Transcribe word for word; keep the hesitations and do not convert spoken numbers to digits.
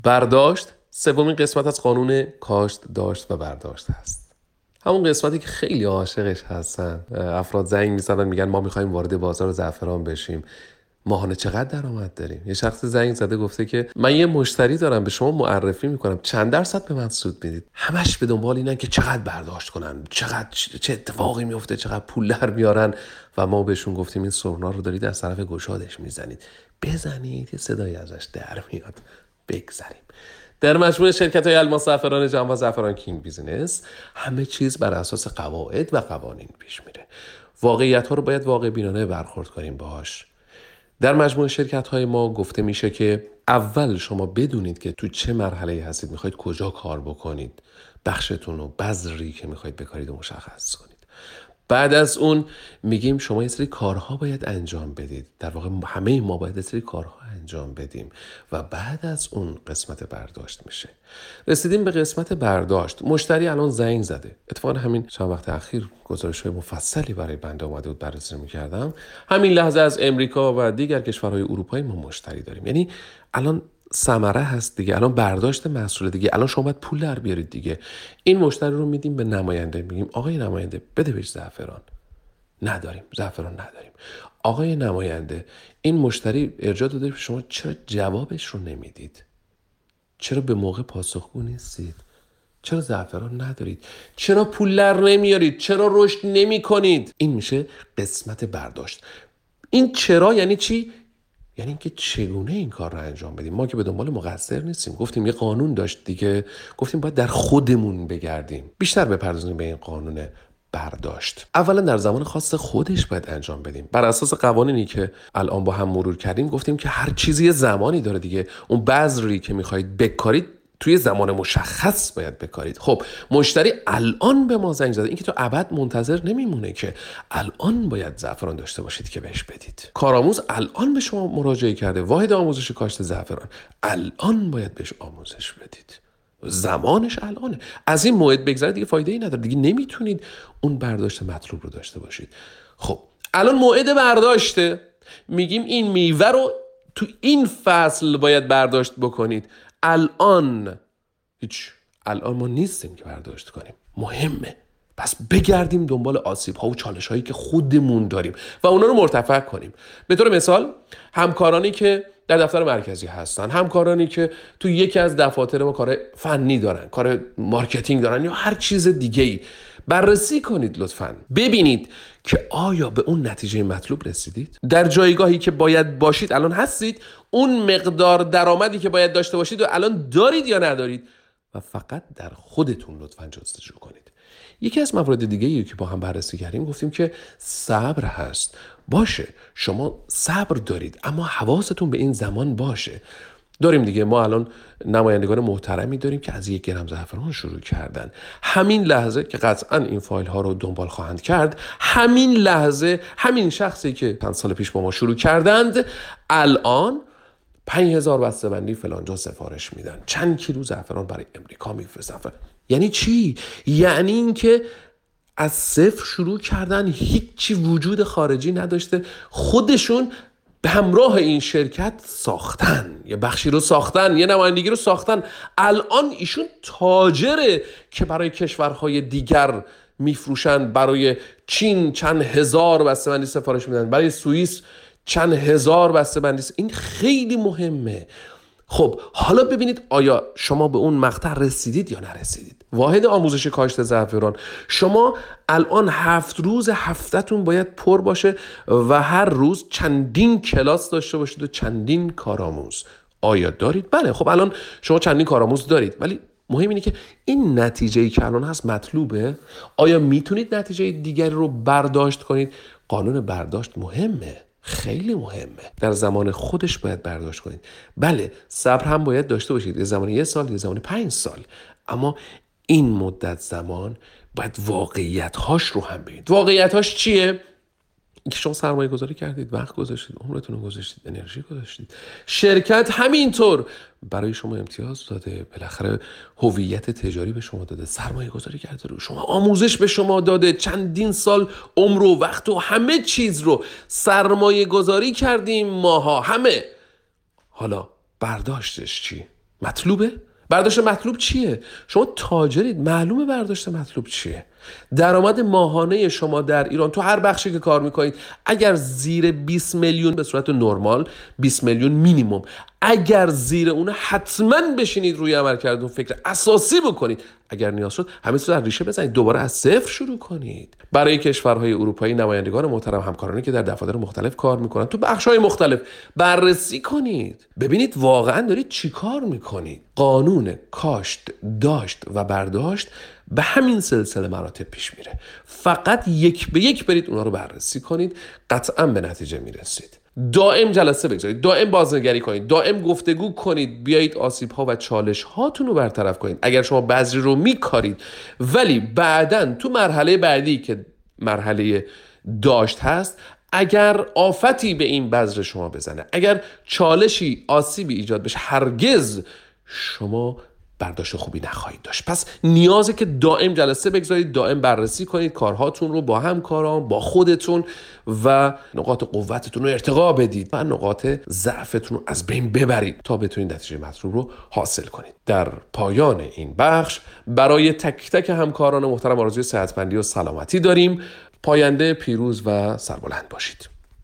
برداشت سومین قسمت از قانون کاشت، داشت و برداشت هست. همون قسمتی که خیلی عاشقش هستن. افراد زنگ میزنن میگن ما میخوایم وارد بازار زعفران بشیم، ماهانه چقدر درآمد داریم؟ یه شخص زنگ زده گفته که من یه مشتری دارم، به شما معرفی میکنم، چند درصد به من سود میدید؟ همش به دنبال اینن که چقدر برداشت کنن، چقدر چه اتفاقی میفته، چقدر پول در میارن. و ما بهشون گفتیم این سرنا رو دارید از طرف گشادش میزنید، بزنید یه صدایی ازش در میاد، بگذریم. در مجموعه شرکت‌های الماس زعفران جهان و زعفران کینگ بیزینس همه چیز بر اساس قواعد و قوانین پیش میره. واقعیت‌ها رو باید واقع بینانه برخورد کنیم باهاش. در مجموعه شرکت‌های ما گفته میشه که اول شما بدونید که تو چه مرحله‌ای هستید، میخواید کجا کار بکنید، بخشتون و بذری که میخواید بکارید و مشخص کنید. بعد از اون میگیم شما یه سری کارها باید انجام بدید. در واقع همه ما باید یه سری کارها انجام بدیم و بعد از اون قسمت برداشت میشه. رسیدیم به قسمت برداشت. مشتری الان زنگ زده. اتفاقا همین چند وقت اخیر گزارش‌های مفصلی برای بنده اومده بود، بررسی می‌کردم. همین لحظه از امریکا و دیگر کشورهای اروپایی ما مشتری داریم. یعنی الان ثمره هست دیگه، الان برداشت محصول دیگه، الان شما باید پول در بیارید دیگه. این مشتری رو میدیم به نماینده، میگیم آقای نماینده بده بهش زعفران. نداریم، زعفران نداریم. آقای نماینده این مشتری ارجاع داده، شما چرا جوابش رو نمیدید؟ چرا به موقع پاسخگو نیستید؟ چرا زعفران ندارید؟ چرا پول در نمیارید؟ چرا رشد نمی کنید؟ این میشه قسمت برداشت. این چرا یعنی چی؟ یعنی اینکه چگونه این کار رو انجام بدیم. ما که به دنبال مقصر نیستیم، گفتیم یه قانون داشت دیگه، گفتیم باید در خودمون بگردیم. بیشتر بپردازیم به این قانون برداشت. اولا در زمان خاص خودش باید انجام بدیم. بر اساس قوانینی که الان با هم مرور کردیم گفتیم که هر چیزی زمانی داره دیگه. اون بذری که میخواید بکارید توی زمان مشخص باید بکارید. خب مشتری الان به ما زنگ زده، این که تو ابد منتظر نمیمونه که الان باید زعفران داشته باشید که بهش بدید. کارآموز الان به شما مراجعه کرده، واحد آموزش کاشت زعفران، الان باید بهش آموزش بدید. زمانش الانه. از این موعد بگذره دیگه فایده ای نداره، دیگه نمیتونید اون برداشت مطلوب رو داشته باشید. خب الان موعد برداشته، میگیم این میوه رو تو این فصل باید برداشت بکنید. الان هیچ، الان ما نیستیم که برداشت کنیم. مهمه. پس بگردیم دنبال آسیب ها و چالش هایی که خودمون داریم و اونا رو مرتفع کنیم. به طور مثال همکارانی که در دفتر مرکزی هستن، همکارانی که تو یکی از دفاتر ما کار فنی دارن، کار مارکتینگ دارن یا هر چیز دیگه ای، بررسی کنید لطفاً. ببینید که آیا به اون نتیجه مطلوب رسیدید؟ در جایگاهی که باید باشید الان هستید؟ اون مقدار درآمدی که باید داشته باشید و الان دارید یا ندارید؟ و فقط در خودتون لطفاً جستجو کنید. یکی از موارد دیگه‌ای که با هم بررسی کردیم گفتیم که صبر هست. باشه شما صبر دارید اما حواستون به این زمان باشه. داریم دیگه، ما الان نمایندگان محترمی داریم که از یک گرم زعفران شروع کردن. همین لحظه که قطعاً این فایل ها رو دنبال خواهند کرد، همین لحظه همین شخصی که چند سال پیش با ما شروع کردند الان پنج هزار بسته بندی فلانجا سفارش میدن، چند کیلو زعفران برای امریکا میفرستن. یعنی چی؟ یعنی این که از صفر شروع کردن، هیچی وجود خارجی نداشته، خودشون به همراه این شرکت ساختن، یه بخشی رو ساختن، یه نمایندگی رو ساختن. الان ایشون تاجره که برای کشورهای دیگر میفروشن. برای چین چند هزار بسته بندی سفارش میدن، برای سوئیس چند هزار بسته بندی. این خیلی مهمه. خب حالا ببینید آیا شما به اون مقطع رسیدید یا نرسیدید. واحد آموزش کاشت زعفران، شما الان هفت روز هفته‌تون باید پر باشه و هر روز چندین کلاس داشته باشید و چندین کارآموز. آیا دارید؟ بله. خب الان شما چندین کارآموز دارید، ولی مهم اینه که این نتیجه‌ای که الان هست مطلوبه. آیا میتونید نتیجه دیگری رو برداشت کنید؟ قانون برداشت مهمه، خیلی مهمه. در زمان خودش باید برداشت کنید. بله صبر هم باید داشته باشید، یه زمان یه سال، یه زمان پنج سال، اما این مدت زمان باید واقعیت‌هاش رو هم ببینید. واقعیت‌هاش چیه؟ اینکه شما سرمایه گذاری کردید، وقت گذاشتید، عمرتون رو گذاشتید، انرژی گذاشتید. شرکت همینطور برای شما امتیاز داده، بالاخره هویت تجاری به شما داده، سرمایه گذاری کرده رو شما، آموزش به شما داده، چندین سال عمر و وقت و همه چیز رو سرمایه گذاری کردیم ماها همه. حالا برداشتش چی؟ مطلوبه؟ برداشت مطلوب چیه؟ شما تاجرید، معلومه برداشت مطلوب چیه. درآمد ماهانه شما در ایران تو هر بخشی که کار میکنید اگر زیر بیست میلیون به صورت نرمال، بیست میلیون مینیمم، اگر زیر اون حتما بشینید روی عملکردتون فکر اساسی بکنید، اگر نیاز شد همه چیز رو ریشه بزنید، دوباره از صفر شروع کنید. برای کشورهای اروپایی نمایندگان محترم، همکارانی که در دفاتر مختلف کار میکنن تو بخش‌های مختلف بررسی کنید، ببینید واقعا دارید چی کار میکنید. قانون کاشت، داشت و برداشت به همین سلسله مراتب پیش میره. فقط یک به یک برید اونا رو بررسی کنید، قطعا به نتیجه میرسید. دائم جلسه بگذارید، دائم بازنگری کنید، دائم گفتگو کنید، بیایید آسیب ها و چالش هاتون رو برطرف کنید. اگر شما بذری رو میکارید ولی بعدن تو مرحله بعدی که مرحله داشت هست، اگر آفتی به این بذر شما بزنه، اگر چالشی، آسیبی ایجاد بشه، هرگز شما برداشت خوبی نخواهید داشت. پس نیازه که دائم جلسه بگذارید، دائم بررسی کنید کارهاتون رو با همکاران، با خودتون و نقاط قوتتون رو ارتقا بدید و نقاط ضعفتون رو از بین ببرید تا بتونید نتیجه مطلوب رو حاصل کنید. در پایان این بخش برای تک تک همکاران محترم آرزوی صحتمندی و سلامتی داریم. پاینده، پیروز و سربلند باشید.